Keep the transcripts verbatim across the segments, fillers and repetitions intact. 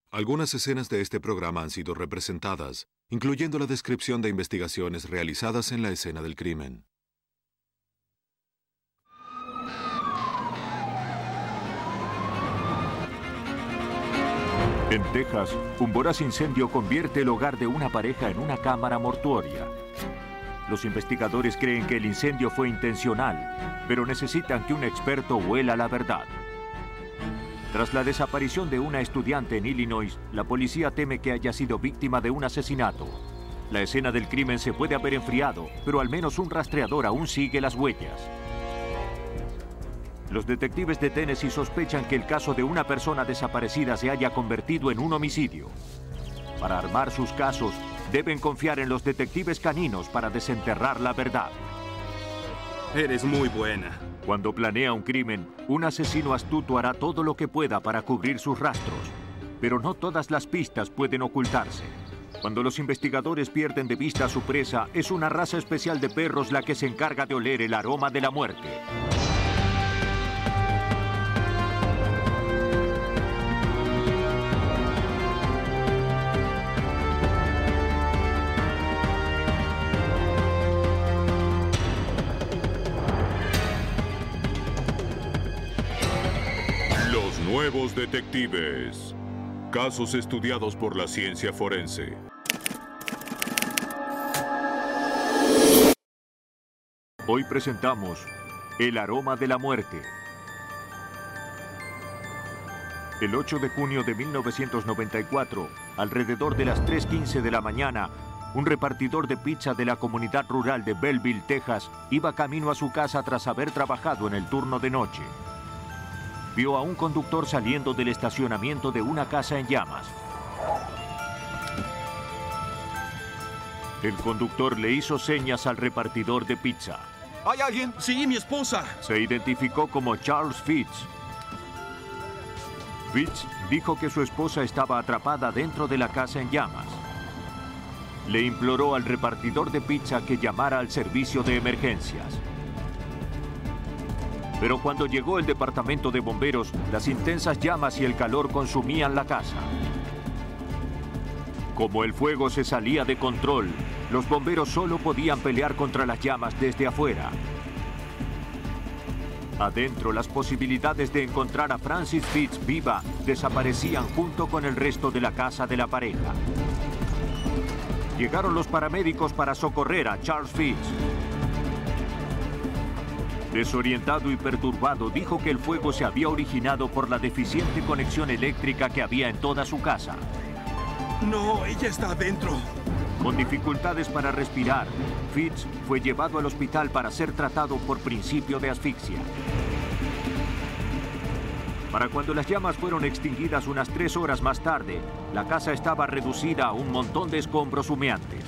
Algunas escenas de este programa han sido representadas, incluyendo la descripción de investigaciones realizadas en la escena del crimen. En Texas, un voraz incendio convierte el hogar de una pareja en una cámara mortuoria. Los investigadores creen que el incendio fue intencional, pero necesitan que un experto huela la verdad. Tras la desaparición de una estudiante en Illinois, la policía teme que haya sido víctima de un asesinato. La escena del crimen se puede haber enfriado, pero al menos un rastreador aún sigue las huellas. Los detectives de Tennessee sospechan que el caso de una persona desaparecida se haya convertido en un homicidio. Para armar sus casos, deben confiar en los detectives caninos para desenterrar la verdad. Eres muy buena. Cuando planea un crimen, un asesino astuto hará todo lo que pueda para cubrir sus rastros. Pero no todas las pistas pueden ocultarse. Cuando los investigadores pierden de vista a su presa, es una raza especial de perros la que se encarga de oler el aroma de la muerte. Nuevos detectives. Casos estudiados por la ciencia forense. Hoy presentamos El aroma de la muerte. El ocho de junio de mil novecientos noventa y cuatro, alrededor de las tres quince de la mañana, un repartidor de pizza de la comunidad rural de Belleville, Texas, iba camino a su casa tras haber trabajado en el turno de noche. Vio a un conductor saliendo del estacionamiento de una casa en llamas. El conductor le hizo señas al repartidor de pizza. ¿Hay alguien? Sí, mi esposa. Se identificó como Charles Fitz. Fitz dijo que su esposa estaba atrapada dentro de la casa en llamas. Le imploró al repartidor de pizza que llamara al servicio de emergencias. Pero cuando llegó el departamento de bomberos, las intensas llamas y el calor consumían la casa. Como el fuego se salía de control, los bomberos solo podían pelear contra las llamas desde afuera. Adentro, las posibilidades de encontrar a Frances Fitz viva desaparecían junto con el resto de la casa de la pareja. Llegaron los paramédicos para socorrer a Charles Fitz. Desorientado y perturbado, dijo que el fuego se había originado por la deficiente conexión eléctrica que había en toda su casa. No, ella está adentro. Con dificultades para respirar, Fitz fue llevado al hospital para ser tratado por principio de asfixia. Para cuando las llamas fueron extinguidas unas tres horas más tarde, la casa estaba reducida a un montón de escombros humeantes.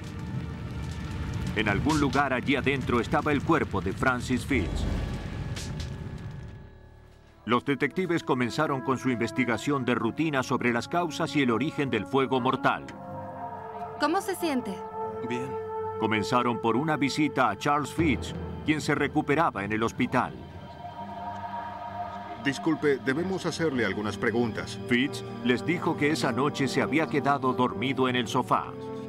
En algún lugar allí adentro estaba el cuerpo de Frances Fitz. Los detectives comenzaron con su investigación de rutina sobre las causas y el origen del fuego mortal. ¿Cómo se siente? Bien. Comenzaron por una visita a Charles Fitz, quien se recuperaba en el hospital. Disculpe, debemos hacerle algunas preguntas. Fitz les dijo que esa noche se había quedado dormido en el sofá.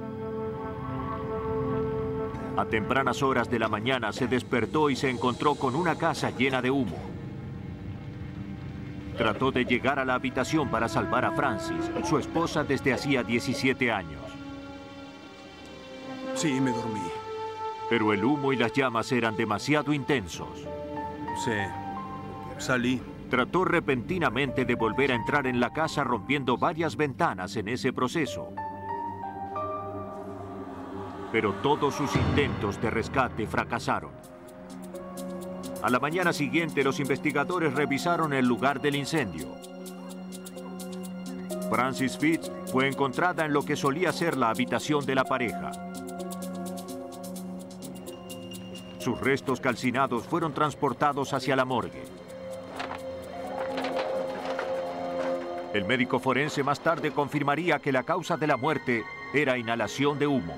A tempranas horas de la mañana se despertó y se encontró con una casa llena de humo. Trató de llegar a la habitación para salvar a Frances, su esposa desde hacía diecisiete años. Sí, me dormí. Pero el humo y las llamas eran demasiado intensos. Sí, salí. Trató repentinamente de volver a entrar en la casa rompiendo varias ventanas en ese proceso. Pero todos sus intentos de rescate fracasaron. A la mañana siguiente, los investigadores revisaron el lugar del incendio. Frances Fitz fue encontrada en lo que solía ser la habitación de la pareja. Sus restos calcinados fueron transportados hacia la morgue. El médico forense más tarde confirmaría que la causa de la muerte era inhalación de humo.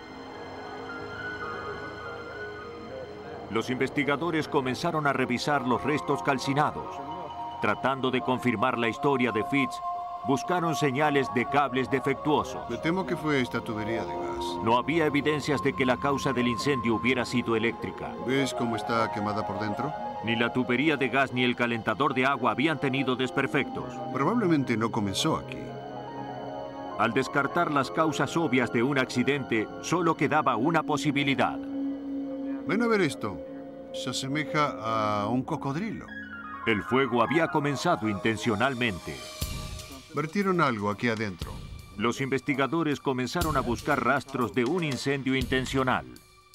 Los investigadores comenzaron a revisar los restos calcinados, tratando de confirmar la historia de Fitz buscaron señales de cables defectuosos. Me temo que fue esta tubería de gas. No había evidencias de que la causa del incendio hubiera sido eléctrica. ¿Ves cómo está quemada por dentro? Ni la tubería de gas ni el calentador de agua habían tenido desperfectos. Probablemente no comenzó aquí. Al descartar las causas obvias de un accidente, solo quedaba una posibilidad. Ven a ver esto. Se asemeja a un cocodrilo. El fuego había comenzado intencionalmente. Vertieron algo aquí adentro. Los investigadores comenzaron a buscar rastros de un incendio intencional.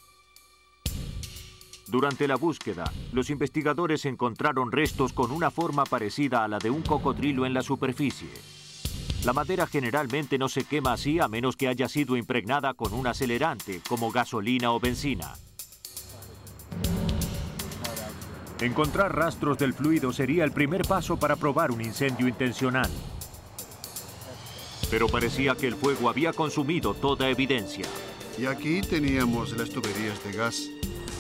Durante la búsqueda, los investigadores encontraron restos con una forma parecida a la de un cocodrilo en la superficie. La madera generalmente no se quema así a menos que haya sido impregnada con un acelerante, como gasolina o benzina. Encontrar rastros del fluido sería el primer paso para probar un incendio intencional. Pero parecía que el fuego había consumido toda evidencia. Y aquí teníamos las tuberías de gas.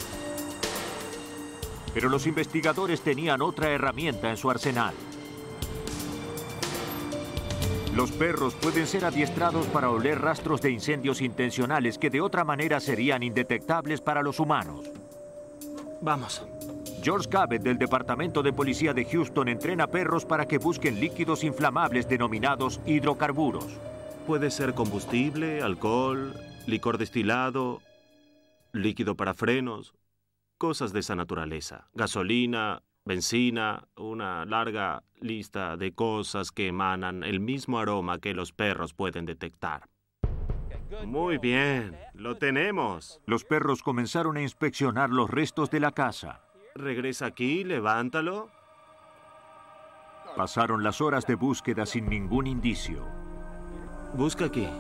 Pero los investigadores tenían otra herramienta en su arsenal. Los perros pueden ser adiestrados para oler rastros de incendios intencionales que de otra manera serían indetectables para los humanos. Vamos. George Cabot, del Departamento de Policía de Houston, entrena perros para que busquen líquidos inflamables denominados hidrocarburos. Puede ser combustible, alcohol, licor destilado, líquido para frenos, cosas de esa naturaleza. Gasolina, benzina, una larga lista de cosas que emanan el mismo aroma que los perros pueden detectar. Muy bien, lo tenemos. Los perros comenzaron a inspeccionar los restos de la casa. Regresa aquí, levántalo. Pasaron las horas de búsqueda sin ningún indicio. Busca aquí.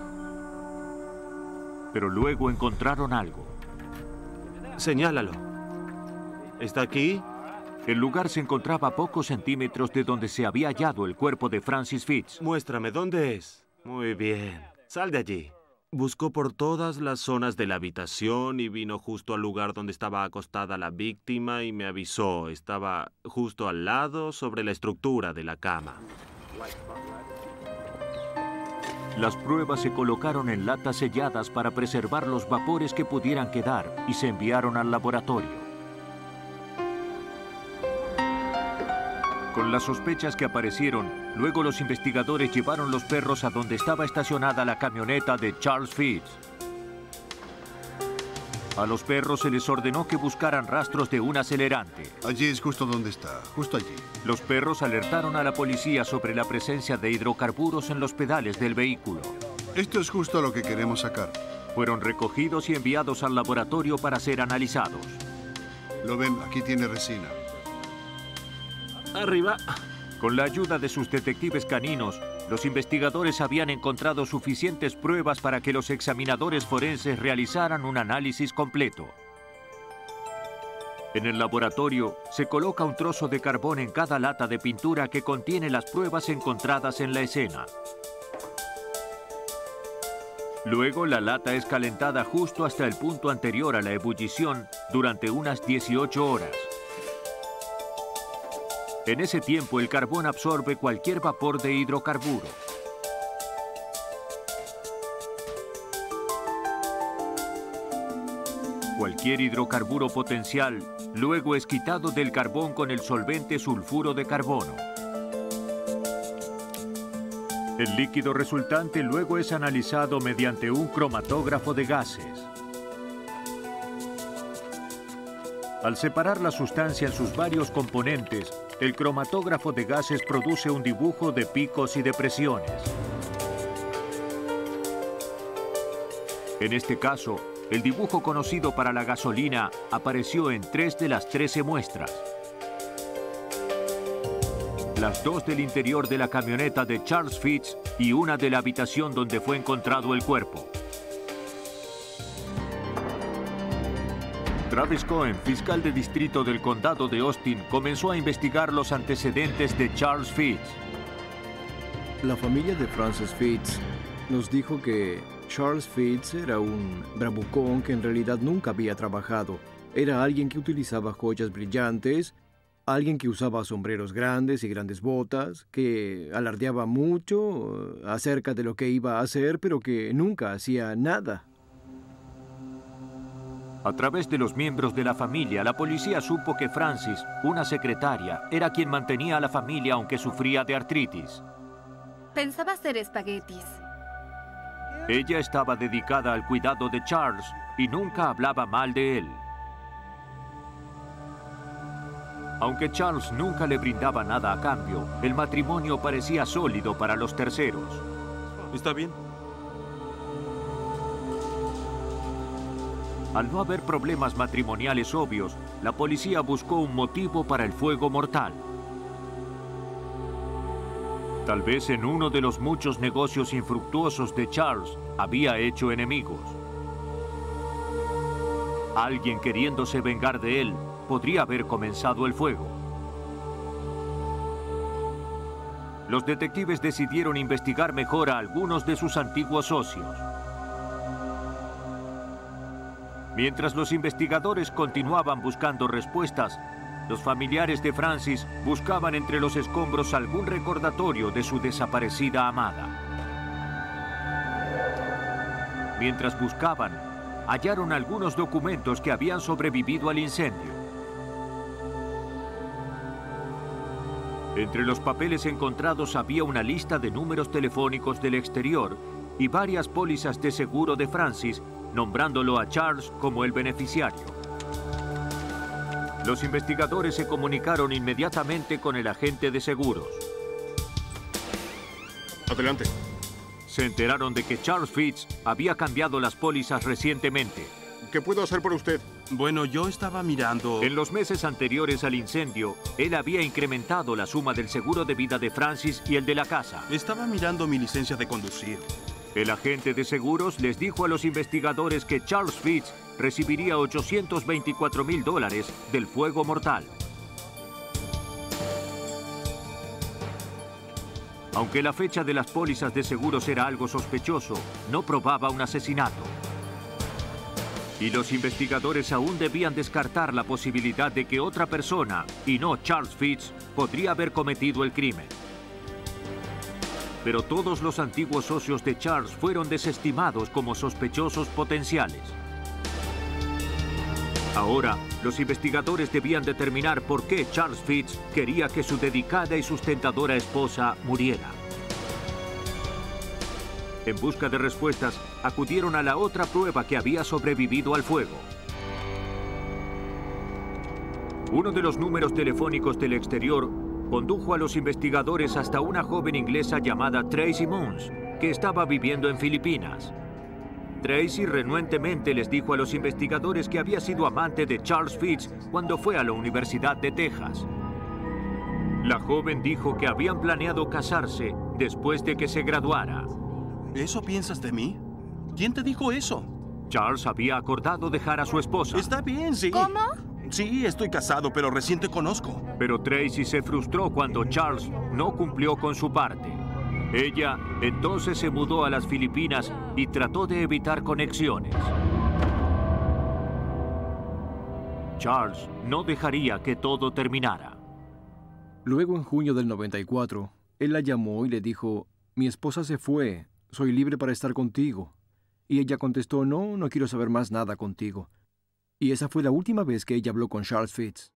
Pero luego encontraron algo. Señálalo. ¿Está aquí? El lugar se encontraba a pocos centímetros de donde se había hallado el cuerpo de Francis Fitz. Muéstrame, ¿dónde es? Muy bien. Sal de allí. Buscó por todas las zonas de la habitación y vino justo al lugar donde estaba acostada la víctima y me avisó. Estaba justo al lado, sobre la estructura de la cama. Las pruebas se colocaron en latas selladas para preservar los vapores que pudieran quedar y se enviaron al laboratorio. Con las sospechas que aparecieron, luego los investigadores llevaron los perros a donde estaba estacionada la camioneta de Charles Fitz. A los perros se les ordenó que buscaran rastros de un acelerante. Allí es justo donde está, justo allí. Los perros alertaron a la policía sobre la presencia de hidrocarburos en los pedales del vehículo. Esto es justo lo que queremos sacar. Fueron recogidos y enviados al laboratorio para ser analizados. Lo ven, aquí tiene resina. Arriba. Con la ayuda de sus detectives caninos, los investigadores habían encontrado suficientes pruebas para que los examinadores forenses realizaran un análisis completo. En el laboratorio se coloca un trozo de carbón en cada lata de pintura que contiene las pruebas encontradas en la escena. Luego la lata es calentada justo hasta el punto anterior a la ebullición durante unas dieciocho horas. En ese tiempo el carbón absorbe cualquier vapor de hidrocarburo. Cualquier hidrocarburo potencial luego es quitado del carbón con el solvente sulfuro de carbono. El líquido resultante luego es analizado mediante un cromatógrafo de gases. Al separar la sustancia en sus varios componentes, el cromatógrafo de gases produce un dibujo de picos y depresiones. En este caso, el dibujo conocido para la gasolina apareció en tres de las trece muestras. Las dos del interior de la camioneta de Charles Fitz y una de la habitación donde fue encontrado el cuerpo. Travis Cohen, fiscal de distrito del condado de Austin, comenzó a investigar los antecedentes de Charles Fitz. La familia de Francis Fitz nos dijo que Charles Fitz era un bravucón que en realidad nunca había trabajado. Era alguien que utilizaba joyas brillantes, Alguien que usaba sombreros grandes y grandes botas, que alardeaba mucho acerca de lo que iba a hacer, pero que nunca hacía nada. A través de los miembros de la familia, la policía supo que Francis, una secretaria, era quien mantenía a la familia aunque sufría de artritis. Pensaba hacer espaguetis. Ella estaba dedicada al cuidado de Charles y nunca hablaba mal de él. Aunque Charles nunca le brindaba nada a cambio, el matrimonio parecía sólido para los terceros. ¿Está bien? Al no haber problemas matrimoniales obvios, la policía buscó un motivo para el fuego mortal. Tal vez en uno de los muchos negocios infructuosos de Charles había hecho enemigos. Alguien queriéndose vengar de él podría haber comenzado el fuego. Los detectives decidieron investigar mejor a algunos de sus antiguos socios. Mientras los investigadores continuaban buscando respuestas, los familiares de Francis buscaban entre los escombros algún recordatorio de su desaparecida amada. Mientras buscaban, hallaron algunos documentos que habían sobrevivido al incendio. Entre los papeles encontrados había una lista de números telefónicos del exterior y varias pólizas de seguro de Francis, nombrándolo a Charles como el beneficiario. Los investigadores se comunicaron inmediatamente con el agente de seguros. Adelante. Se enteraron de que Charles Fitz había cambiado las pólizas recientemente. ¿Qué puedo hacer por usted? Bueno, yo estaba mirando... En los meses anteriores al incendio, él había incrementado la suma del seguro de vida de Francis y el de la casa. Estaba mirando mi licencia de conducir. El agente de seguros les dijo a los investigadores que Charles Fitz recibiría ochocientos veinticuatro mil dólares del fuego mortal. Aunque la fecha de las pólizas de seguros era algo sospechoso, no probaba un asesinato. Y los investigadores aún debían descartar la posibilidad de que otra persona, y no Charles Fitz, podría haber cometido el crimen. Pero todos los antiguos socios de Charles fueron desestimados como sospechosos potenciales. Ahora, los investigadores debían determinar por qué Charles Fitz quería que su dedicada y sustentadora esposa muriera. En busca de respuestas, acudieron a la otra prueba que había sobrevivido al fuego. Uno de los números telefónicos del exterior condujo a los investigadores hasta una joven inglesa llamada Tracy Moons, que estaba viviendo en Filipinas. Tracy renuentemente les dijo a los investigadores que había sido amante de Charles Fitz cuando fue a la Universidad de Texas. La joven dijo que habían planeado casarse después de que se graduara. ¿Eso piensas de mí? ¿Quién te dijo eso? Charles había acordado dejar a su esposa. Está bien, sí. ¿Cómo? Sí, estoy casado, pero recién te conozco. Pero Tracy se frustró cuando Charles no cumplió con su parte. Ella entonces se mudó a las Filipinas y trató de evitar conexiones. Charles no dejaría que todo terminara. Luego, en junio del noventa y cuatro, él la llamó y le dijo: «Mi esposa se fue. Soy libre para estar contigo». Y ella contestó: «No, no quiero saber más nada contigo». Y esa fue la última vez que ella habló con Charles Fitz.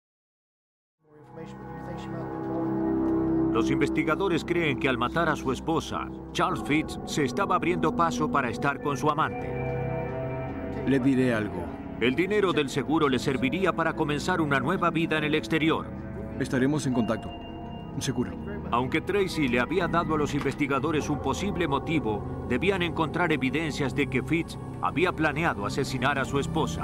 Los investigadores creen que al matar a su esposa, Charles Fitz se estaba abriendo paso para estar con su amante. Le diré algo. El dinero del seguro le serviría para comenzar una nueva vida en el exterior. Estaremos en contacto. Seguro. Aunque Tracy le había dado a los investigadores un posible motivo, debían encontrar evidencias de que Fitz había planeado asesinar a su esposa.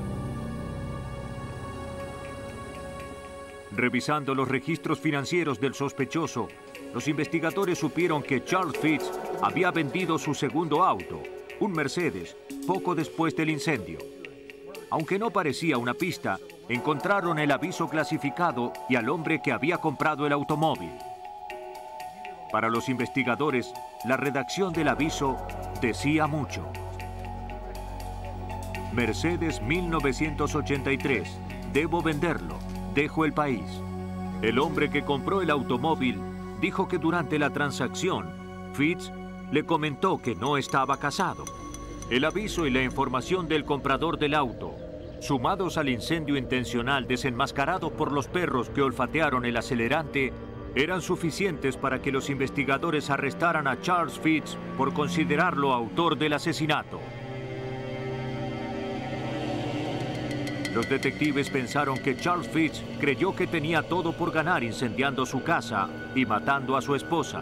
Revisando los registros financieros del sospechoso, los investigadores supieron que Charles Fitz había vendido su segundo auto, un Mercedes, poco después del incendio. Aunque no parecía una pista, encontraron el aviso clasificado y al hombre que había comprado el automóvil. Para los investigadores, la redacción del aviso decía mucho. Mercedes mil novecientos ochenta y tres. Debo venderlo. Dejo el país. El hombre que compró el automóvil dijo que durante la transacción, Fitz le comentó que no estaba casado. El aviso y la información del comprador del auto, sumados al incendio intencional desenmascarado por los perros que olfatearon el acelerante, eran suficientes para que los investigadores arrestaran a Charles Fitz por considerarlo autor del asesinato. Los detectives pensaron que Charles Fitz creyó que tenía todo por ganar incendiando su casa y matando a su esposa.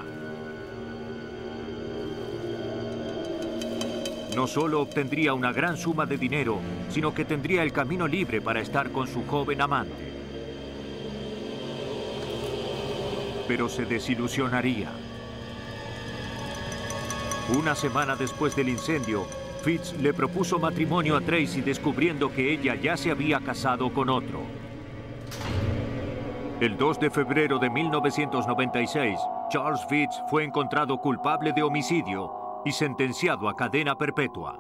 No solo obtendría una gran suma de dinero, sino que tendría el camino libre para estar con su joven amante. Pero se desilusionaría. Una semana después del incendio, Fitz le propuso matrimonio a Tracy descubriendo que ella ya se había casado con otro. El dos de febrero de mil novecientos noventa y seis, Charles Fitz fue encontrado culpable de homicidio y sentenciado a cadena perpetua.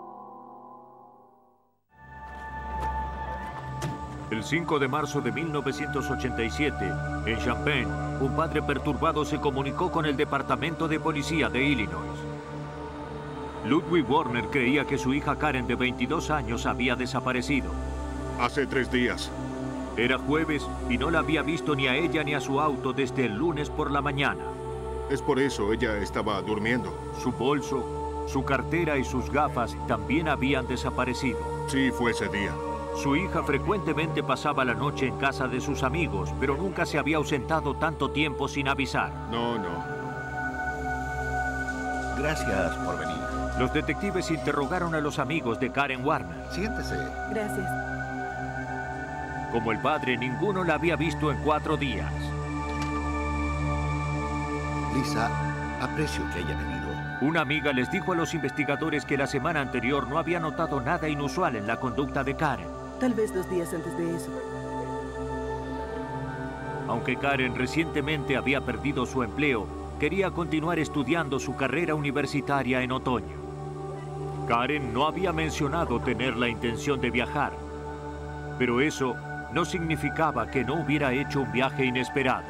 El cinco de marzo de mil novecientos ochenta y siete, en Champaign, un padre perturbado se comunicó con el Departamento de Policía de Illinois. Ludwig Warner creía que su hija Karen, de veintidós años, había desaparecido. Hace tres días. Era jueves y no la había visto ni a ella ni a su auto desde el lunes por la mañana. Es por eso ella estaba durmiendo. Su bolso, su cartera y sus gafas también habían desaparecido. Sí, fue ese día. Su hija frecuentemente pasaba la noche en casa de sus amigos, pero nunca se había ausentado tanto tiempo sin avisar. No, no. Gracias por venir. Los detectives interrogaron a los amigos de Karen Warner. Siéntese. Gracias. Como el padre, ninguno la había visto en cuatro días. Lisa, aprecio que haya venido. Una amiga les dijo a los investigadores que la semana anterior no había notado nada inusual en la conducta de Karen. Tal vez dos días antes de eso. Aunque Karen recientemente había perdido su empleo, quería continuar estudiando su carrera universitaria en otoño. Karen no había mencionado tener la intención de viajar, pero eso no significaba que no hubiera hecho un viaje inesperado.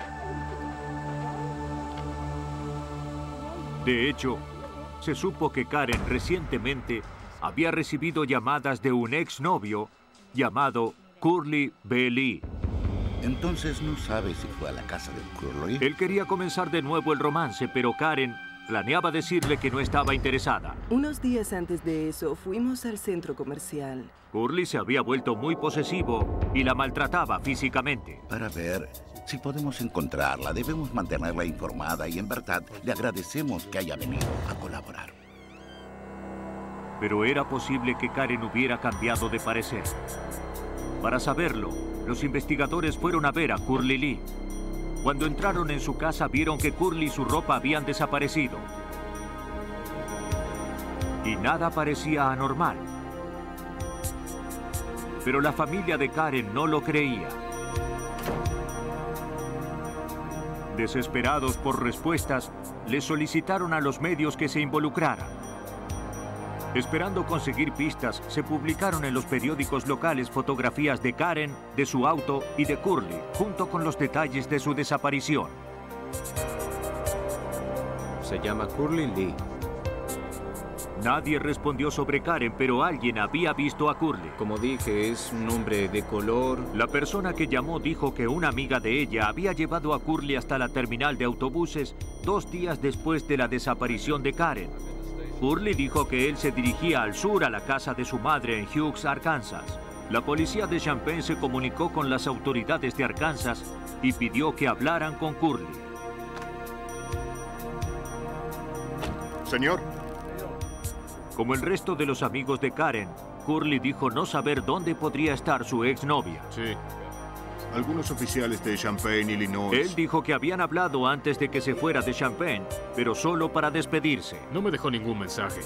De hecho, se supo que Karen recientemente había recibido llamadas de un exnovio llamado Curly B. Lee. Entonces no sabe si fue a la casa de Curly. Él quería comenzar de nuevo el romance, pero Karen planeaba decirle que no estaba interesada. Unos días antes de eso, fuimos al centro comercial. Curly se había vuelto muy posesivo y la maltrataba físicamente. Para ver si podemos encontrarla, debemos mantenerla informada y en verdad le agradecemos que haya venido a colaborar. Pero era posible que Karen hubiera cambiado de parecer. Para saberlo, los investigadores fueron a ver a Curly Lee. Cuando entraron en su casa, vieron que Curly y su ropa habían desaparecido. Y nada parecía anormal. Pero la familia de Karen no lo creía. Desesperados por respuestas, le solicitaron a los medios que se involucraran. Esperando conseguir pistas, se publicaron en los periódicos locales fotografías de Karen, de su auto y de Curly, junto con los detalles de su desaparición. Se llama Curly Lee. Nadie respondió sobre Karen, pero alguien había visto a Curly. Como dije, es un hombre de color. La persona que llamó dijo que una amiga de ella había llevado a Curly hasta la terminal de autobuses dos días después de la desaparición de Karen. Curly dijo que él se dirigía al sur a la casa de su madre en Hughes, Arkansas. La policía de Champaign se comunicó con las autoridades de Arkansas y pidió que hablaran con Curly. Señor. Como el resto de los amigos de Karen, Curly dijo no saber dónde podría estar su exnovia. Sí. Algunos oficiales de Champaign, Illinois. Él dijo que habían hablado antes de que se fuera de Champaign, pero solo para despedirse. No me dejó ningún mensaje.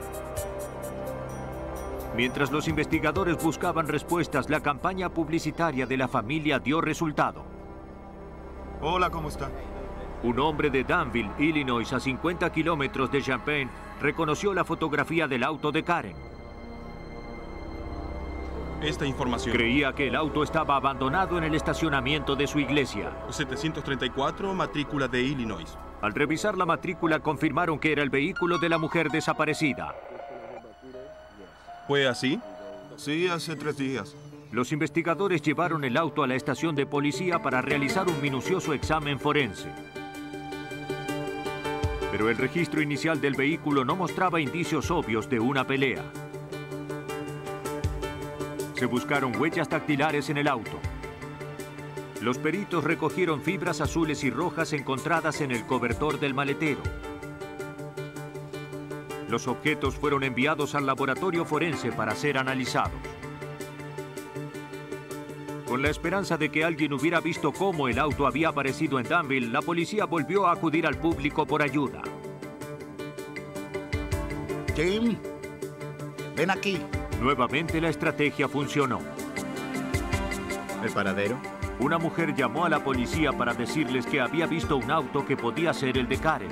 Mientras los investigadores buscaban respuestas, la campaña publicitaria de la familia dio resultado. Hola, ¿cómo está? Un hombre de Danville, Illinois, a cincuenta kilómetros de Champaign, reconoció la fotografía del auto de Karen. esta información. Creía que el auto estaba abandonado en el estacionamiento de su iglesia. setecientos treinta y cuatro, matrícula de Illinois. Al revisar la matrícula confirmaron que era el vehículo de la mujer desaparecida. ¿Fue así? Sí, hace tres días. Los investigadores llevaron el auto a la estación de policía para realizar un minucioso examen forense. Pero el registro inicial del vehículo no mostraba indicios obvios de una pelea. Se buscaron huellas dactilares en el auto. Los peritos recogieron fibras azules y rojas encontradas en el cobertor del maletero. Los objetos fueron enviados al laboratorio forense para ser analizados. Con la esperanza de que alguien hubiera visto cómo el auto había aparecido en Danville, la policía volvió a acudir al público por ayuda. Jim, ven aquí. Nuevamente la estrategia funcionó. ¿El paradero? Una mujer llamó a la policía para decirles que había visto un auto que podía ser el de Karen.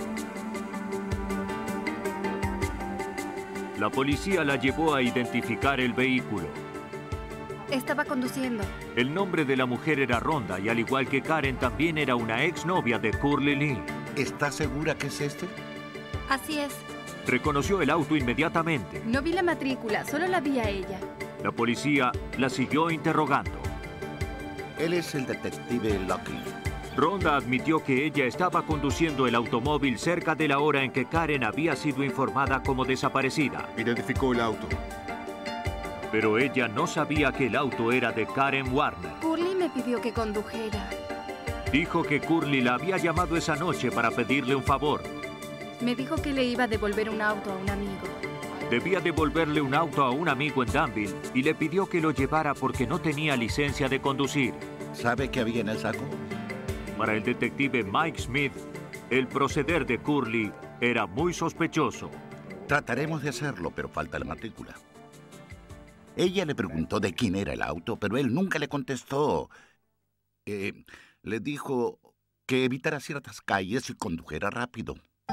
La policía la llevó a identificar el vehículo. Estaba conduciendo. El nombre de la mujer era Rhonda y al igual que Karen también era una exnovia de Curly Lee. ¿Estás segura que es este? Así es. Reconoció el auto inmediatamente. No vi la matrícula, solo la vi a ella. La policía la siguió interrogando. Él es el detective Lucky. Rhonda admitió que ella estaba conduciendo el automóvil cerca de la hora en que Karen había sido informada como desaparecida. Identificó el auto. Pero ella no sabía que el auto era de Karen Warner. Curly me pidió que condujera. Dijo que Curly la había llamado esa noche para pedirle un favor. Me dijo que le iba a devolver un auto a un amigo. Debía devolverle un auto a un amigo en Danville y le pidió que lo llevara porque no tenía licencia de conducir. ¿Sabe qué había en el saco? Para el detective Mike Smith, el proceder de Curly era muy sospechoso. Trataremos de hacerlo, pero falta la matrícula. Ella le preguntó de quién era el auto, pero él nunca le contestó. Eh, le dijo que evitara ciertas calles y condujera rápido.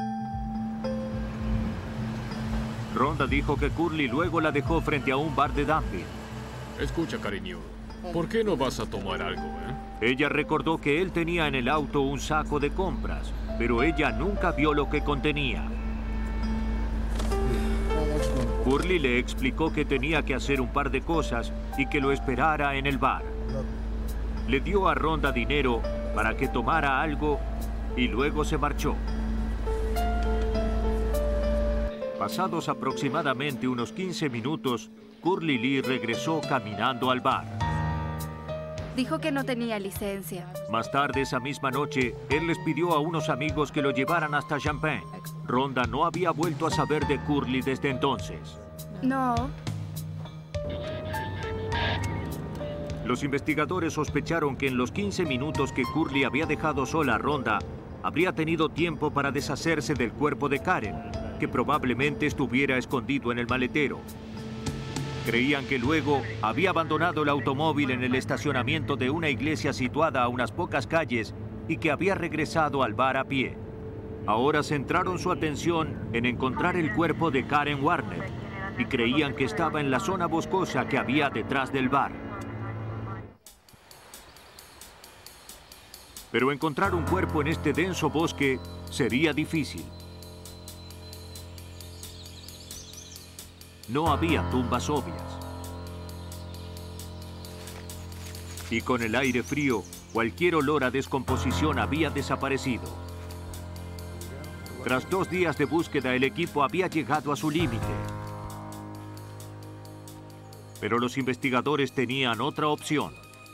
Rhonda dijo que Curly luego la dejó frente a un bar de Danville. Escucha, cariño, ¿por qué no vas a tomar algo, eh? Ella recordó que él tenía en el auto un saco de compras, pero ella nunca vio lo que contenía. Curly le explicó que tenía que hacer un par de cosas y que lo esperara en el bar. Le dio a Rhonda dinero para que tomara algo y luego se marchó. Pasados aproximadamente unos quince minutos, Curly Lee regresó caminando al bar. Dijo que no tenía licencia. Más tarde esa misma noche, él les pidió a unos amigos que lo llevaran hasta Champaign. Rhonda no había vuelto a saber de Curly desde entonces. No. Los investigadores sospecharon que en los quince minutos que Curly había dejado sola a Rhonda, habría tenido tiempo para deshacerse del cuerpo de Karen, que probablemente estuviera escondido en el maletero. Creían que luego había abandonado el automóvil en el estacionamiento de una iglesia situada a unas pocas calles y que había regresado al bar a pie. Ahora centraron su atención en encontrar el cuerpo de Karen Warner y creían que estaba en la zona boscosa que había detrás del bar. Pero encontrar un cuerpo en este denso bosque sería difícil. No había tumbas obvias. Y con el aire frío, cualquier olor a descomposición había desaparecido. Tras dos días de búsqueda, el equipo había llegado a su límite. Pero los investigadores tenían otra opción.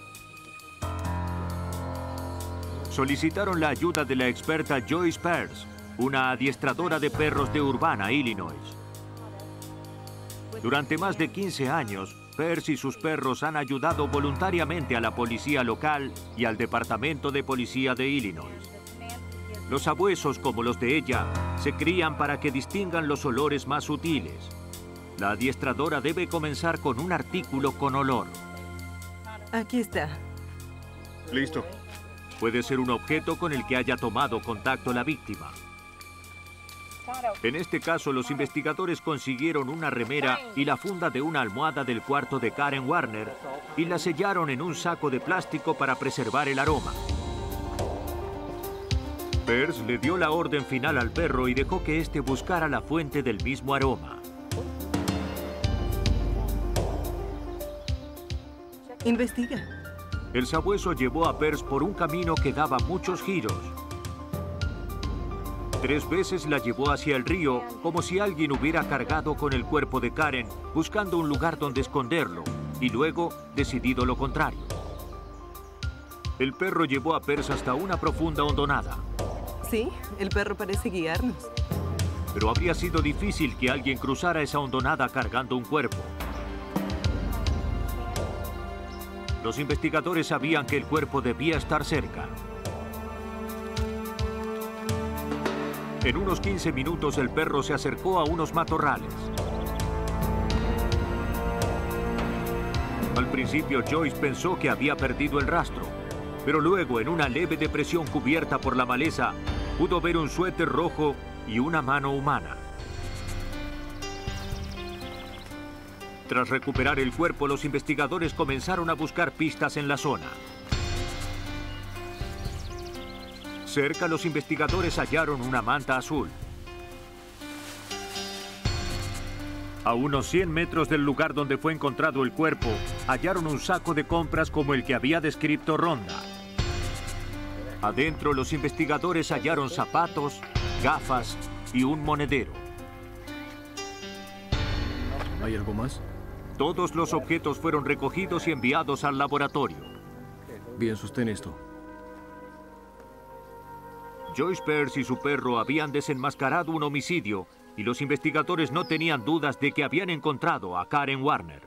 Solicitaron la ayuda de la experta Joyce Pearce, una adiestradora de perros de Urbana, Illinois. Durante más de quince años, Pearce y sus perros han ayudado voluntariamente a la policía local y al Departamento de Policía de Illinois. Los sabuesos, como los de ella, se crían para que distingan los olores más sutiles. La adiestradora debe comenzar con un artículo con olor. Aquí está. Listo. Puede ser un objeto con el que haya tomado contacto la víctima. En este caso, los investigadores consiguieron una remera y la funda de una almohada del cuarto de Karen Warner y la sellaron en un saco de plástico para preservar el aroma. Peirce le dio la orden final al perro y dejó que éste buscara la fuente del mismo aroma. Investiga. El sabueso llevó a Peirce por un camino que daba muchos giros. Tres veces la llevó hacia el río, como si alguien hubiera cargado con el cuerpo de Karen, buscando un lugar donde esconderlo, y luego decidido lo contrario. El perro llevó a Peirce hasta una profunda hondonada. Sí, el perro parece guiarnos. Pero habría sido difícil que alguien cruzara esa hondonada cargando un cuerpo. Los investigadores sabían que el cuerpo debía estar cerca. En unos quince minutos el perro se acercó a unos matorrales. Al principio Joyce pensó que había perdido el rastro, pero luego en una leve depresión cubierta por la maleza pudo ver un suéter rojo y una mano humana. Tras recuperar el cuerpo, los investigadores comenzaron a buscar pistas en la zona. Cerca, los investigadores hallaron una manta azul. A unos cien metros del lugar donde fue encontrado el cuerpo, hallaron un saco de compras como el que había descrito Rhonda. Adentro, los investigadores hallaron zapatos, gafas y un monedero. ¿Hay algo más? Todos los objetos fueron recogidos y enviados al laboratorio. Bien, sostén esto. Joyce Peirce y su perro habían desenmascarado un homicidio y los investigadores no tenían dudas de que habían encontrado a Karen Warner.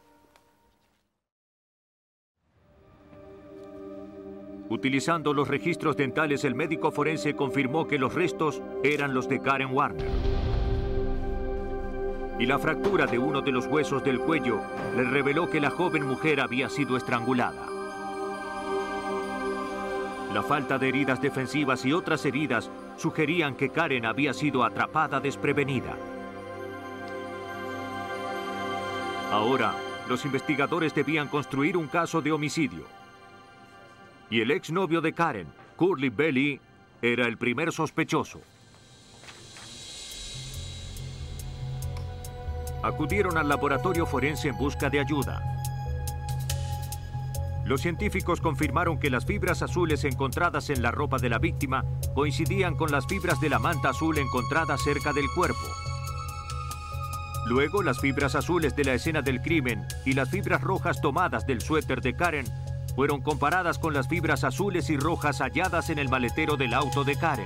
Utilizando los registros dentales, el médico forense confirmó que los restos eran los de Karen Warner. Y la fractura de uno de los huesos del cuello le reveló que la joven mujer había sido estrangulada. La falta de heridas defensivas y otras heridas sugerían que Karen había sido atrapada desprevenida. Ahora, los investigadores debían construir un caso de homicidio. Y el exnovio de Karen, Curly Bailey, era el primer sospechoso. Acudieron al laboratorio forense en busca de ayuda. Los científicos confirmaron que las fibras azules encontradas en la ropa de la víctima coincidían con las fibras de la manta azul encontrada cerca del cuerpo. Luego, las fibras azules de la escena del crimen y las fibras rojas tomadas del suéter de Karen fueron comparadas con las fibras azules y rojas halladas en el maletero del auto de Karen.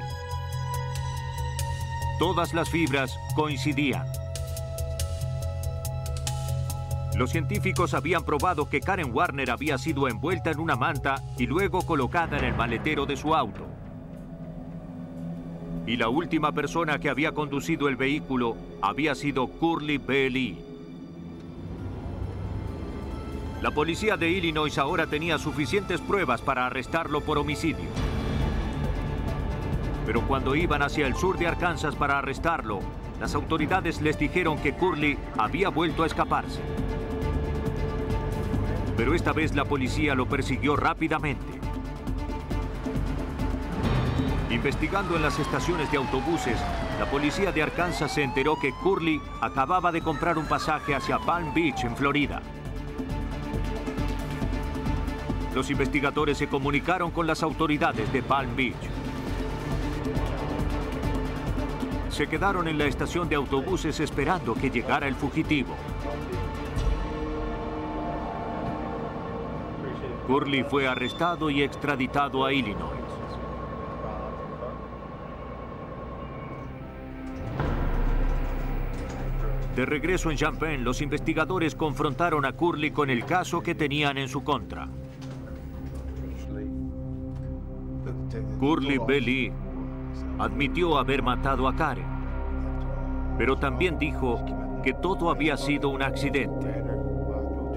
Todas las fibras coincidían. Los científicos habían probado que Karen Warner había sido envuelta en una manta y luego colocada en el maletero de su auto. Y la última persona que había conducido el vehículo había sido Curly Bailey. La policía de Illinois ahora tenía suficientes pruebas para arrestarlo por homicidio. Pero cuando iban hacia el sur de Arkansas para arrestarlo, las autoridades les dijeron que Curly había vuelto a escaparse. Pero esta vez la policía lo persiguió rápidamente. Investigando en las estaciones de autobuses, la policía de Arkansas se enteró que Curly acababa de comprar un pasaje hacia Palm Beach, en Florida. Los investigadores se comunicaron con las autoridades de Palm Beach. Se quedaron en la estación de autobuses esperando que llegara el fugitivo. Curly fue arrestado y extraditado a Illinois. De regreso en Champaign, los investigadores confrontaron a Curly con el caso que tenían en su contra. Curly Bailey admitió haber matado a Karen, pero también dijo que todo había sido un accidente.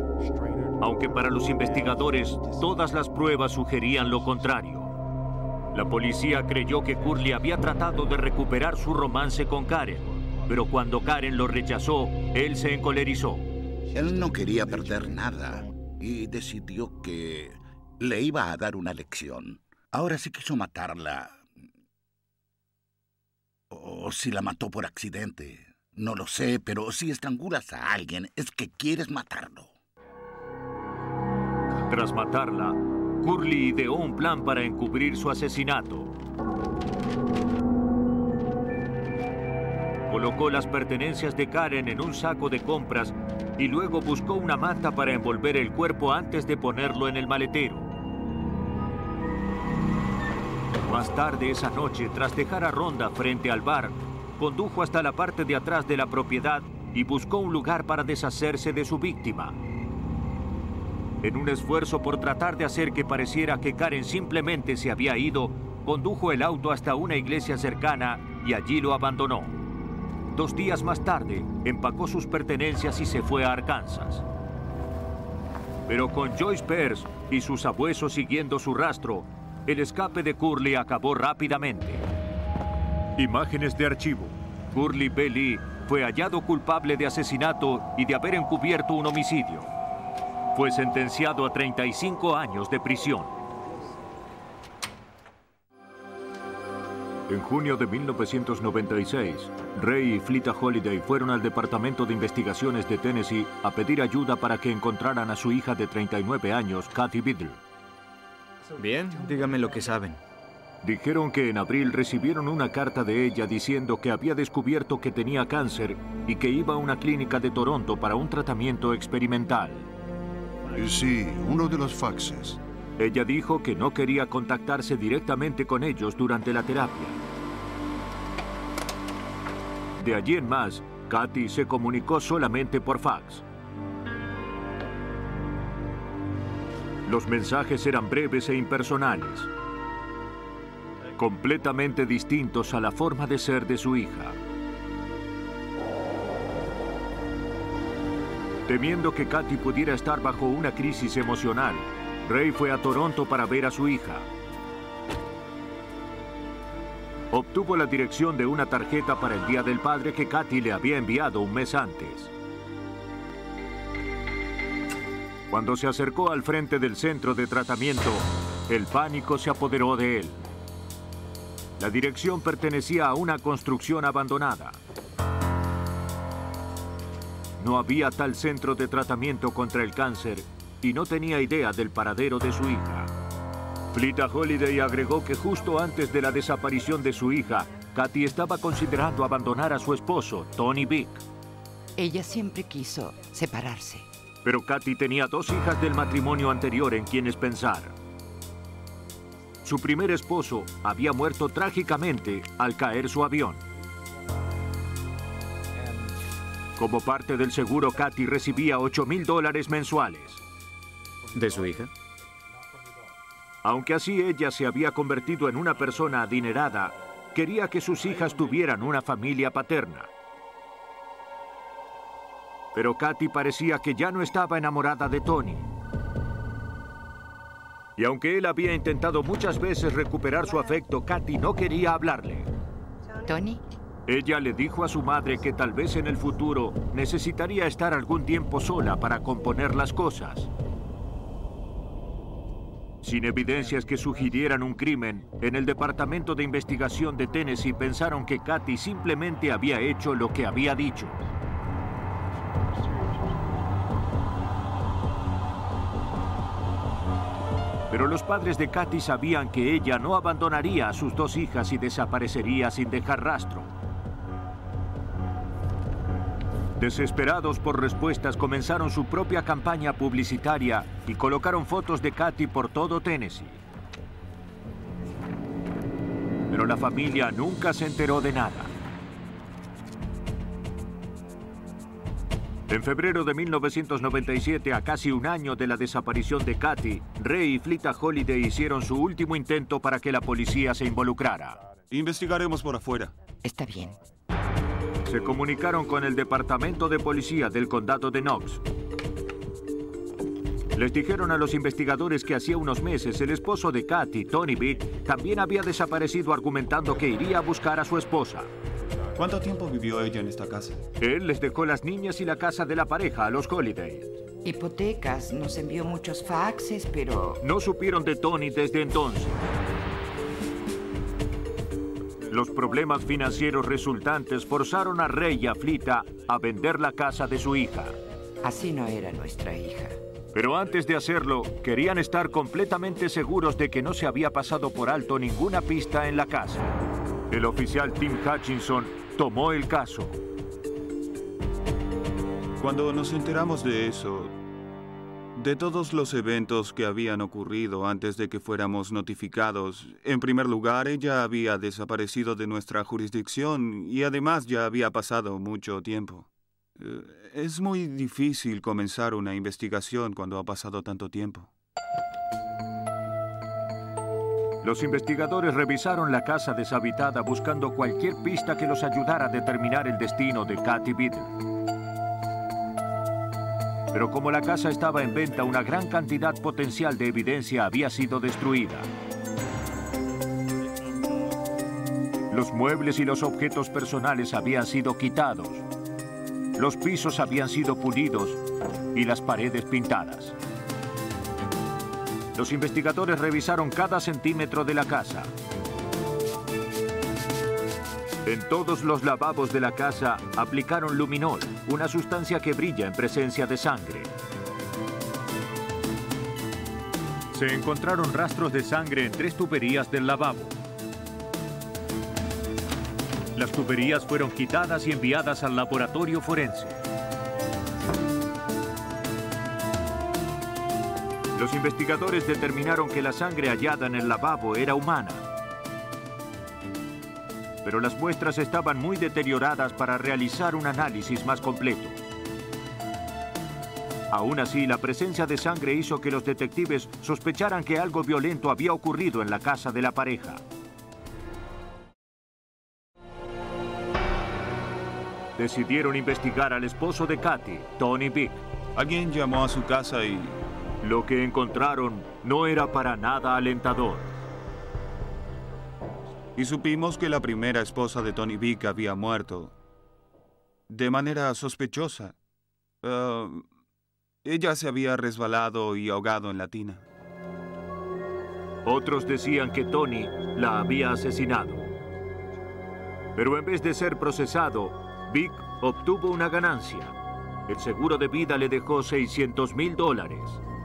Aunque para los investigadores todas las pruebas sugerían lo contrario. La policía creyó que Curly había tratado de recuperar su romance con Karen, pero cuando Karen lo rechazó, él se encolerizó. Él no quería perder nada y decidió que le iba a dar una lección. Ahora si quiso matarla, o si la mató por accidente, no lo sé, pero si estrangulas a alguien es que quieres matarlo. Tras matarla, Curly ideó un plan para encubrir su asesinato. Colocó las pertenencias de Karen en un saco de compras y luego buscó una manta para envolver el cuerpo antes de ponerlo en el maletero. Más tarde esa noche, tras dejar a Rhonda frente al bar, condujo hasta la parte de atrás de la propiedad y buscó un lugar para deshacerse de su víctima. En un esfuerzo por tratar de hacer que pareciera que Karen simplemente se había ido, condujo el auto hasta una iglesia cercana y allí lo abandonó. Dos días más tarde, empacó sus pertenencias y se fue a Arkansas. Pero con Joyce Pearce y sus abuesos siguiendo su rastro, el escape de Curly acabó rápidamente. Imágenes de archivo. Curly B. Lee fue hallado culpable de asesinato y de haber encubierto un homicidio. Fue sentenciado a treinta y cinco años de prisión. En junio de mil novecientos noventa y seis, Ray y Fleta Holiday fueron al Departamento de Investigaciones de Tennessee a pedir ayuda para que encontraran a su hija de treinta y nueve años, Kathy Biddle. Bien, dígame lo que saben. Dijeron que en abril recibieron una carta de ella diciendo que había descubierto que tenía cáncer y que iba a una clínica de Toronto para un tratamiento experimental. Sí, uno de los faxes. Ella dijo que no quería contactarse directamente con ellos durante la terapia. De allí en más, Kathy se comunicó solamente por fax. Los mensajes eran breves e impersonales, completamente distintos a la forma de ser de su hija. Temiendo que Kathy pudiera estar bajo una crisis emocional, Ray fue a Toronto para ver a su hija. Obtuvo la dirección de una tarjeta para el Día del Padre que Kathy le había enviado un mes antes. Cuando se acercó al frente del centro de tratamiento, el pánico se apoderó de él. La dirección pertenecía a una construcción abandonada. No había tal centro de tratamiento contra el cáncer y no tenía idea del paradero de su hija. Fleta Holiday agregó que justo antes de la desaparición de su hija, Kathy estaba considerando abandonar a su esposo, Tony Vick. Ella siempre quiso separarse. Pero Kathy tenía dos hijas del matrimonio anterior en quienes pensar. Su primer esposo había muerto trágicamente al caer su avión. Como parte del seguro, Kathy recibía ocho mil dólares mensuales. ¿De su hija? Aunque así ella se había convertido en una persona adinerada, quería que sus hijas tuvieran una familia paterna. Pero Kathy parecía que ya no estaba enamorada de Tony. Y aunque él había intentado muchas veces recuperar su afecto, Kathy no quería hablarle. ¿Tony? Ella le dijo a su madre que tal vez en el futuro necesitaría estar algún tiempo sola para componer las cosas. Sin evidencias que sugirieran un crimen, en el Departamento de Investigación de Tennessee pensaron que Kathy simplemente había hecho lo que había dicho. Pero los padres de Kathy sabían que ella no abandonaría a sus dos hijas y desaparecería sin dejar rastro. Desesperados por respuestas, comenzaron su propia campaña publicitaria y colocaron fotos de Kathy por todo Tennessee. Pero la familia nunca se enteró de nada. En febrero de mil novecientos noventa y siete, a casi un año de la desaparición de Kathy, Ray y Fleta Holiday hicieron su último intento para que la policía se involucrara. Investigaremos por afuera. Está bien. Se comunicaron con el Departamento de Policía del Condado de Knox. Les dijeron a los investigadores que hacía unos meses el esposo de Kathy, Tony Vick, también había desaparecido argumentando que iría a buscar a su esposa. ¿Cuánto tiempo vivió ella en esta casa? Él les dejó las niñas y la casa de la pareja a los Holiday. Hipotecas, nos envió muchos faxes, pero... No supieron de Tony desde entonces. Los problemas financieros resultantes forzaron a Ray y a Flita a vender la casa de su hija. Así no era nuestra hija. Pero antes de hacerlo, querían estar completamente seguros de que no se había pasado por alto ninguna pista en la casa. El oficial Tim Hutchinson tomó el caso. Cuando nos enteramos de eso, de todos los eventos que habían ocurrido antes de que fuéramos notificados, en primer lugar, ella había desaparecido de nuestra jurisdicción y además ya había pasado mucho tiempo. Es muy difícil comenzar una investigación cuando ha pasado tanto tiempo. Los investigadores revisaron la casa deshabitada buscando cualquier pista que los ayudara a determinar el destino de Kathy Biddle. Pero como la casa estaba en venta, una gran cantidad potencial de evidencia había sido destruida. Los muebles y los objetos personales habían sido quitados. Los pisos habían sido pulidos y las paredes pintadas. Los investigadores revisaron cada centímetro de la casa. En todos los lavabos de la casa aplicaron luminol, una sustancia que brilla en presencia de sangre. Se encontraron rastros de sangre en tres tuberías del lavabo. Las tuberías fueron quitadas y enviadas al laboratorio forense. Los investigadores determinaron que la sangre hallada en el lavabo era humana. Pero las muestras estaban muy deterioradas para realizar un análisis más completo. Aún así, la presencia de sangre hizo que los detectives sospecharan que algo violento había ocurrido en la casa de la pareja. Decidieron investigar al esposo de Kathy, Tony Vick. Alguien llamó a su casa y... Lo que encontraron no era para nada alentador. Y supimos que la primera esposa de Tony Vick había muerto. De manera sospechosa. Uh, ella se había resbalado y ahogado en la tina. Otros decían que Tony la había asesinado. Pero en vez de ser procesado, Vick obtuvo una ganancia. El seguro de vida le dejó seiscientos mil dólares.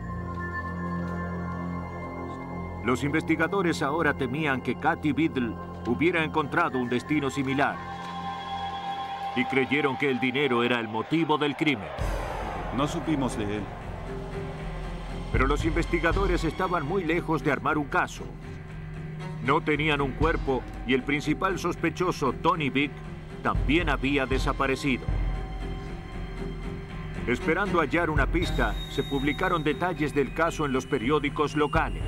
Los investigadores ahora temían que Kathy Biddle hubiera encontrado un destino similar y creyeron que el dinero era el motivo del crimen. No supimos de él. Pero los investigadores estaban muy lejos de armar un caso. No tenían un cuerpo y el principal sospechoso, Tony Vick, también había desaparecido. Esperando hallar una pista, se publicaron detalles del caso en los periódicos locales.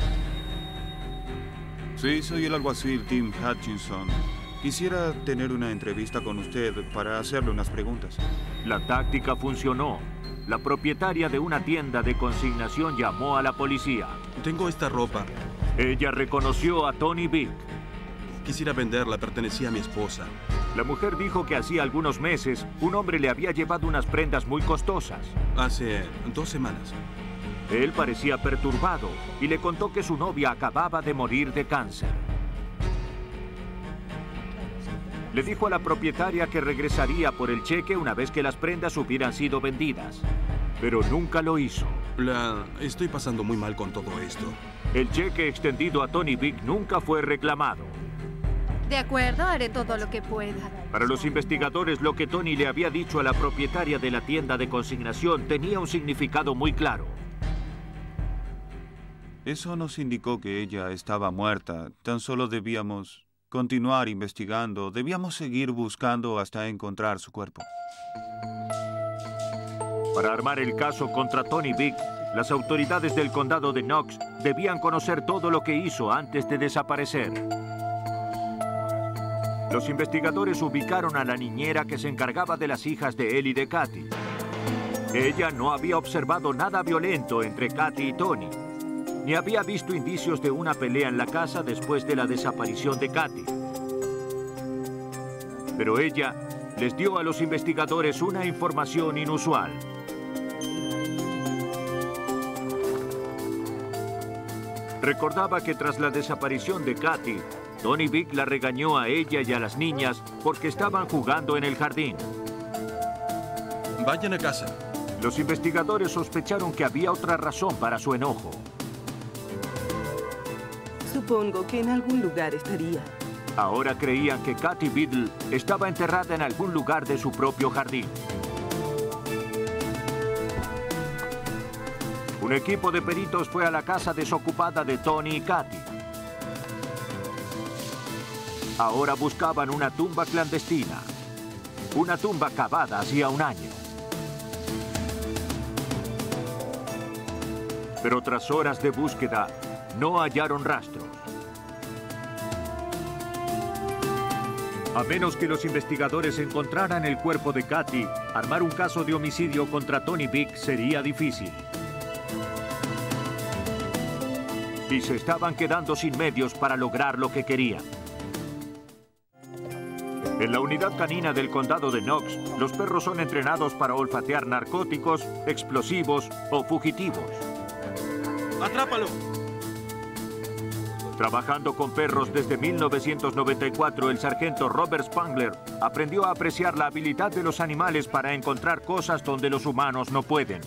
Sí, soy el alguacil Tim Hutchinson. Quisiera tener una entrevista con usted para hacerle unas preguntas. La táctica funcionó. La propietaria de una tienda de consignación llamó a la policía. Tengo esta ropa. Ella reconoció a Tony Vick. Quisiera venderla, pertenecía a mi esposa. La mujer dijo que hacía algunos meses un hombre le había llevado unas prendas muy costosas. Hace dos semanas. Él parecía perturbado y le contó que su novia acababa de morir de cáncer. Le dijo a la propietaria que regresaría por el cheque una vez que las prendas hubieran sido vendidas, pero nunca lo hizo. La... Estoy pasando muy mal con todo esto. El cheque extendido a Tony Vick nunca fue reclamado. De acuerdo, haré todo lo que pueda. Para los investigadores, lo que Tony le había dicho a la propietaria de la tienda de consignación tenía un significado muy claro. Eso nos indicó que ella estaba muerta. Tan solo debíamos continuar investigando. Debíamos seguir buscando hasta encontrar su cuerpo. Para armar el caso contra Tony Vick, las autoridades del condado de Knox debían conocer todo lo que hizo antes de desaparecer. Los investigadores ubicaron a la niñera que se encargaba de las hijas de él y de Kathy. Ella no había observado nada violento entre Katy y Tony, ni había visto indicios de una pelea en la casa después de la desaparición de Katy. Pero ella les dio a los investigadores una información inusual. Recordaba que tras la desaparición de Katy, Tony Vick la regañó a ella y a las niñas porque estaban jugando en el jardín. Vayan a casa. Los investigadores sospecharon que había otra razón para su enojo. Supongo que en algún lugar estaría. Ahora creían que Katy Biddle estaba enterrada en algún lugar de su propio jardín. Un equipo de peritos fue a la casa desocupada de Tony y Katy. Ahora buscaban una tumba clandestina. Una tumba cavada hacía un año. Pero tras horas de búsqueda, no hallaron rastros. A menos que los investigadores encontraran el cuerpo de Katy, armar un caso de homicidio contra Tony Vick sería difícil. Y se estaban quedando sin medios para lograr lo que querían. En la unidad canina del condado de Knox, los perros son entrenados para olfatear narcóticos, explosivos o fugitivos. ¡Atrápalo! Trabajando con perros desde mil novecientos noventa y cuatro, el sargento Robert Spangler aprendió a apreciar la habilidad de los animales para encontrar cosas donde los humanos no pueden.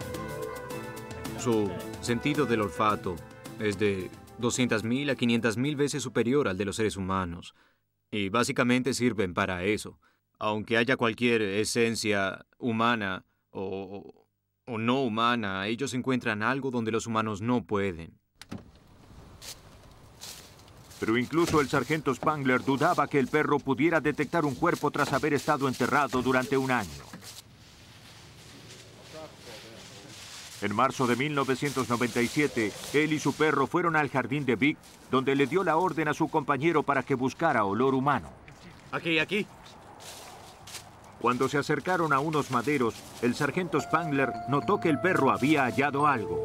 Su sentido del olfato es de doscientas mil a quinientas mil veces superior al de los seres humanos. Y básicamente sirven para eso. Aunque haya cualquier esencia humana o, o no humana, ellos encuentran algo donde los humanos no pueden. Pero incluso el sargento Spangler dudaba que el perro pudiera detectar un cuerpo tras haber estado enterrado durante un año. En marzo de mil novecientos noventa y siete, él y su perro fueron al jardín de Vick, donde le dio la orden a su compañero para que buscara olor humano. Aquí, aquí. Cuando se acercaron a unos maderos, el sargento Spangler notó que el perro había hallado algo.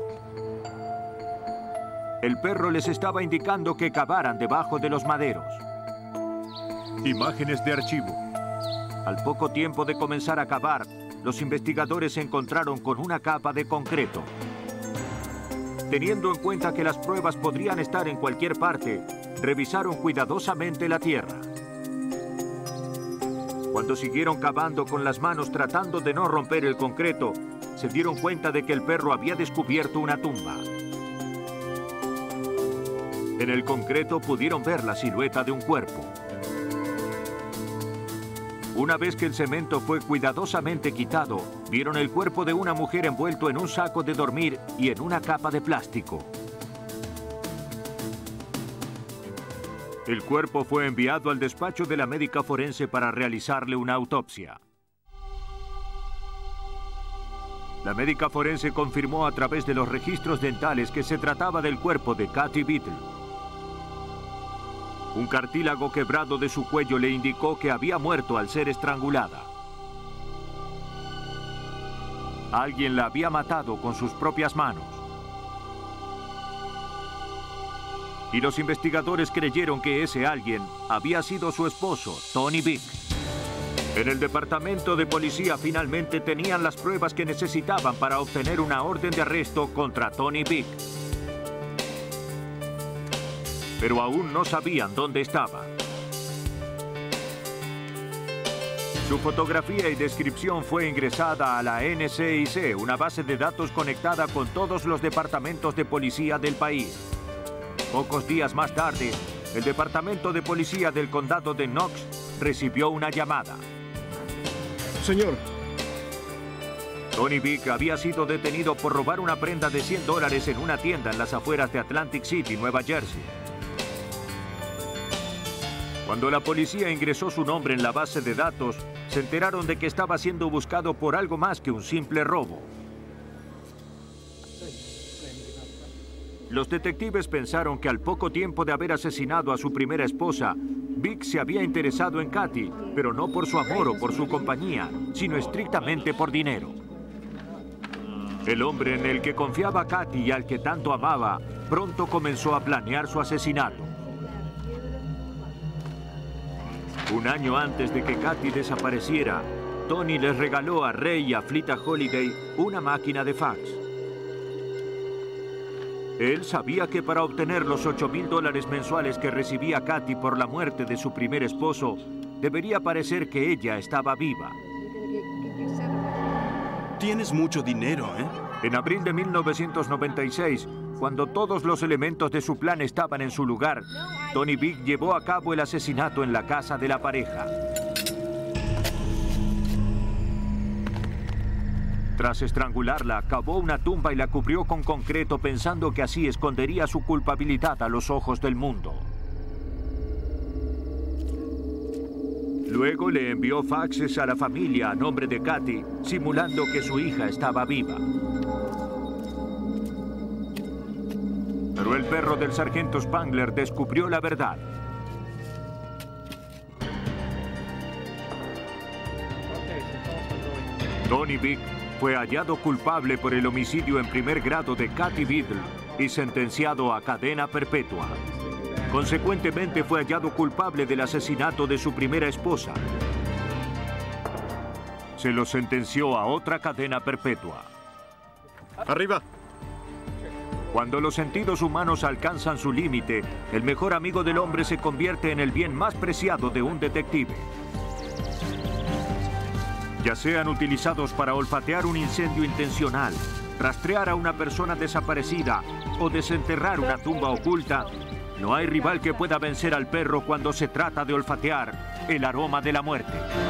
El perro les estaba indicando que cavaran debajo de los maderos. Imágenes de archivo. Al poco tiempo de comenzar a cavar, los investigadores se encontraron con una capa de concreto. Teniendo en cuenta que las pruebas podrían estar en cualquier parte, revisaron cuidadosamente la tierra. Cuando siguieron cavando con las manos tratando de no romper el concreto, se dieron cuenta de que el perro había descubierto una tumba. En el concreto pudieron ver la silueta de un cuerpo. Una vez que el cemento fue cuidadosamente quitado, vieron el cuerpo de una mujer envuelto en un saco de dormir y en una capa de plástico. El cuerpo fue enviado al despacho de la médica forense para realizarle una autopsia. La médica forense confirmó a través de los registros dentales que se trataba del cuerpo de Katy Biddle. Un cartílago quebrado de su cuello le indicó que había muerto al ser estrangulada. Alguien la había matado con sus propias manos. Y los investigadores creyeron que ese alguien había sido su esposo, Tony Vick. En el departamento de policía finalmente tenían las pruebas que necesitaban para obtener una orden de arresto contra Tony Vick. Pero aún no sabían dónde estaba. Su fotografía y descripción fue ingresada a la N C I C, una base de datos conectada con todos los departamentos de policía del país. Pocos días más tarde, el departamento de policía del condado de Knox recibió una llamada. Señor. Tony Vick había sido detenido por robar una prenda de cien dólares en una tienda en las afueras de Atlantic City, Nueva Jersey. Cuando la policía ingresó su nombre en la base de datos, se enteraron de que estaba siendo buscado por algo más que un simple robo. Los detectives pensaron que al poco tiempo de haber asesinado a su primera esposa, Vick se había interesado en Katy, pero no por su amor o por su compañía, sino estrictamente por dinero. El hombre en el que confiaba Katy y al que tanto amaba, pronto comenzó a planear su asesinato. Un año antes de que Katy desapareciera, Tony les regaló a Ray y a Flita Holiday una máquina de fax. Él sabía que para obtener los ocho mil dólares mensuales que recibía Katy por la muerte de su primer esposo, debería parecer que ella estaba viva. Tienes mucho dinero, ¿eh? En abril de mil novecientos noventa y seis, cuando todos los elementos de su plan estaban en su lugar, Tony Big llevó a cabo el asesinato en la casa de la pareja. Tras estrangularla, cavó una tumba y la cubrió con concreto pensando que así escondería su culpabilidad a los ojos del mundo. Luego le envió faxes a la familia a nombre de Katy, simulando que su hija estaba viva. Pero el perro del sargento Spangler descubrió la verdad. Tony Big fue hallado culpable por el homicidio en primer grado de Katy Biddle y sentenciado a cadena perpetua. Consecuentemente, fue hallado culpable del asesinato de su primera esposa. Se lo sentenció a otra cadena perpetua. ¡Arriba! Cuando los sentidos humanos alcanzan su límite, el mejor amigo del hombre se convierte en el bien más preciado de un detective. Ya sean utilizados para olfatear un incendio intencional, rastrear a una persona desaparecida o desenterrar una tumba oculta, no hay rival que pueda vencer al perro cuando se trata de olfatear el aroma de la muerte.